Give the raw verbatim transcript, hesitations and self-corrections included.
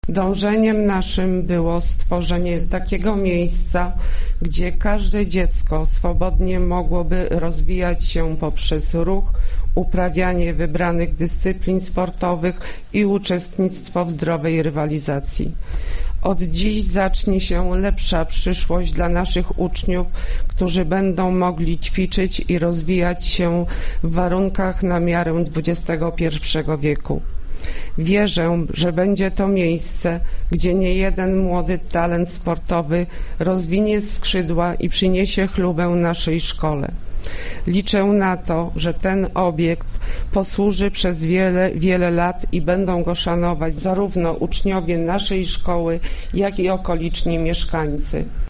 Dążeniem naszym było stworzenie takiego miejsca, gdzie każde dziecko swobodnie mogłoby rozwijać się poprzez ruch, uprawianie wybranych dyscyplin sportowych i uczestnictwo w zdrowej rywalizacji. Od dziś zacznie się lepsza przyszłość dla naszych uczniów, którzy będą mogli ćwiczyć i rozwijać się w warunkach na miarę dwudziestego pierwszego wieku. Wierzę, że będzie to miejsce, gdzie niejeden młody talent sportowy rozwinie skrzydła i przyniesie chlubę naszej szkole. Liczę na to, że ten obiekt posłuży przez wiele, wiele lat i będą go szanować zarówno uczniowie naszej szkoły, jak i okoliczni mieszkańcy.